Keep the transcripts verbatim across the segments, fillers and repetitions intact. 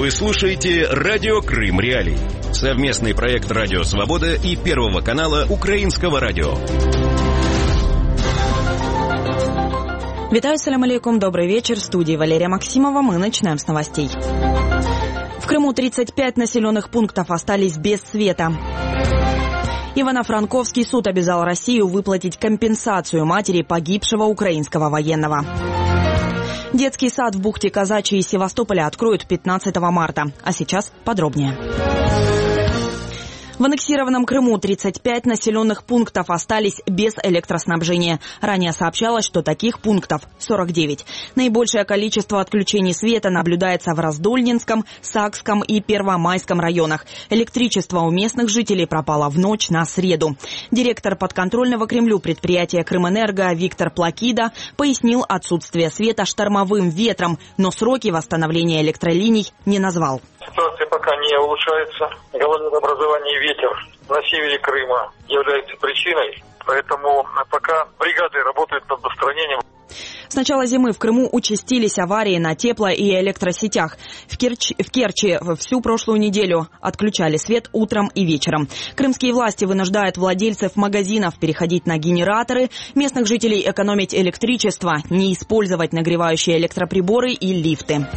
Вы слушаете «Радио Крым Реалии». Совместный проект «Радио Свобода» и Первого канала Украинского радио. Витаю, салям алейкум, добрый вечер. В студии Валерия Максимова. Мы начинаем с новостей. В Крыму тридцать пять населенных пунктов остались без света. Ивано-Франковский суд обязал Россию выплатить компенсацию матери погибшего украинского военного. Детский сад в бухте Казачьей из Севастополя откроют пятнадцатого марта. А сейчас подробнее. В аннексированном Крыму тридцать пять населенных пунктов остались без электроснабжения. Ранее сообщалось, что таких пунктов сорок девять. Наибольшее количество отключений света наблюдается в Раздольнинском, Сакском и Первомайском районах. Электричество у местных жителей пропало в ночь на среду. Директор подконтрольного Кремлю предприятия «Крымэнерго» Виктор Плакида пояснил отсутствие света штормовым ветром, но сроки восстановления электролиний не назвал. Ситуация пока не улучшается. Гололедообразование и ветер на севере Крыма является причиной, поэтому пока бригады работают над устранением. С начала зимы в Крыму участились аварии на тепло- и электросетях. В, Керч... в Керчи всю прошлую неделю отключали свет утром и вечером. Крымские власти вынуждают владельцев магазинов переходить на генераторы, местных жителей экономить электричество, не использовать нагревающие электроприборы и лифты.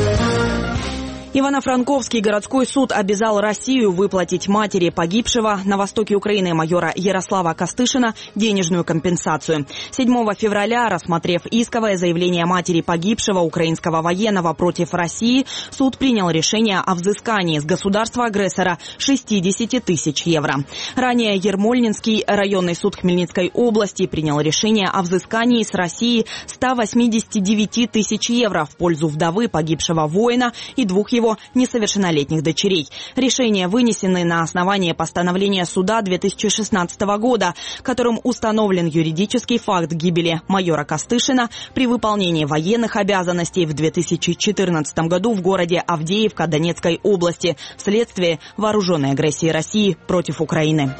Ивано-Франковский городской суд обязал Россию выплатить матери погибшего на востоке Украины майора Ярослава Костышина денежную компенсацию. седьмого февраля, рассмотрев исковое заявление матери погибшего украинского военного против России, суд принял решение о взыскании с государства-агрессора шестьдесят тысяч евро. Ранее Ермольнинский районный суд Хмельницкой области принял решение о взыскании с России ста восьмидесяти девяти тысяч евро в пользу вдовы погибшего воина и двух его его несовершеннолетних дочерей. Решения вынесены на основании постановления суда две тысячи шестнадцатого года, которым установлен юридический факт гибели майора Костышина при выполнении военных обязанностей в две тысячи четырнадцатом году в городе Авдеевка Донецкой области вследствие вооруженной агрессии России против Украины.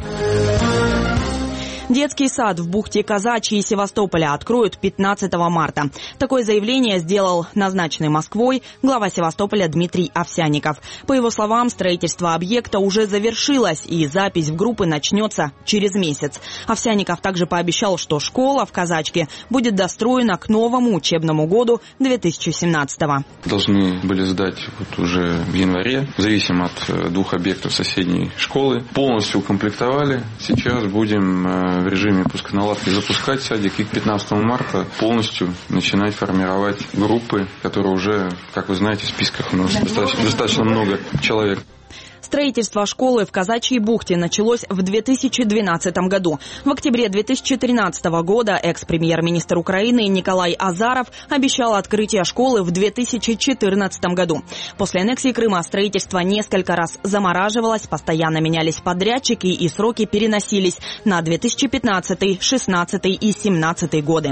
Детский сад в бухте Казачьей Севастополя откроют пятнадцатого марта. Такое заявление сделал назначенный Москвой глава Севастополя Дмитрий Овсянников. По его словам, строительство объекта уже завершилось, и запись в группы начнется через месяц. Овсянников также пообещал, что школа в Казачке будет достроена к новому учебному году две тысячи семнадцатого. Должны были сдать вот уже в январе, зависимо от двух объектов соседней школы. Полностью укомплектовали. Сейчас будем в режиме пусконаладки запускать садик и к пятнадцатому марта полностью начинать формировать группы, которые уже, как вы знаете, в списках у нас достаточно, достаточно много человек. Строительство школы в Казачьей бухте началось в две тысячи двенадцатом году. В октябре две тысячи тринадцатого года экс-премьер-министр Украины Николай Азаров обещал открытие школы в две тысячи четырнадцатом году. После аннексии Крыма строительство несколько раз замораживалось, постоянно менялись подрядчики и сроки переносились на две тысячи пятнадцатый, шестнадцатый и семнадцатый годы.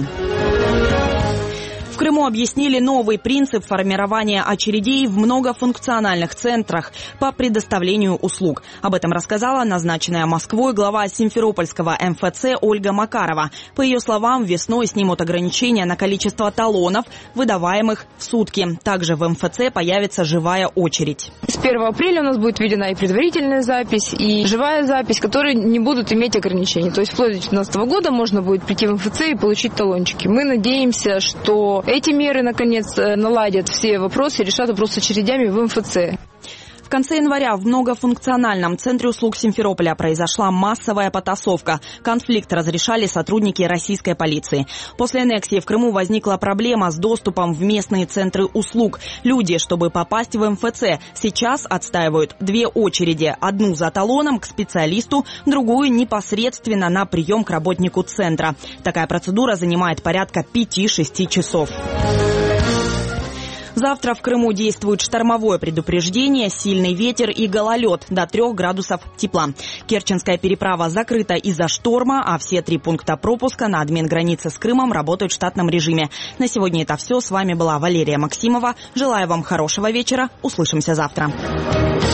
В Крыму объяснили новый принцип формирования очередей в многофункциональных центрах по предоставлению услуг. Об этом рассказала назначенная Москвой глава Симферопольского эм эф цэ Ольга Макарова. По ее словам, весной снимут ограничения на количество талонов, выдаваемых в сутки. Также в эм эф цэ появится живая очередь. С первого апреля у нас будет введена и предварительная запись, и живая запись, которые не будут иметь ограничений. То есть вплоть до две тысячи девятнадцатого года можно будет прийти в эм эф цэ и получить талончики. Мы надеемся, что эти меры, наконец, наладят все вопросы и решат вопрос с очередями в эм эф цэ. В конце января в многофункциональном центре услуг Симферополя произошла массовая потасовка. Конфликт разрешали сотрудники российской полиции. После аннексии в Крыму возникла проблема с доступом в местные центры услуг. Люди, чтобы попасть в эм эф цэ, сейчас отстаивают две очереди. Одну за талоном к специалисту, другую непосредственно на прием к работнику центра. Такая процедура занимает порядка пяти-шести часов. Завтра в Крыму действует штормовое предупреждение, сильный ветер и гололед до трех градусов тепла. Керченская переправа закрыта из-за шторма, а все три пункта пропуска на админгранице с Крымом работают в штатном режиме. На сегодня это все. С вами была Валерия Максимова. Желаю вам хорошего вечера. Услышимся завтра.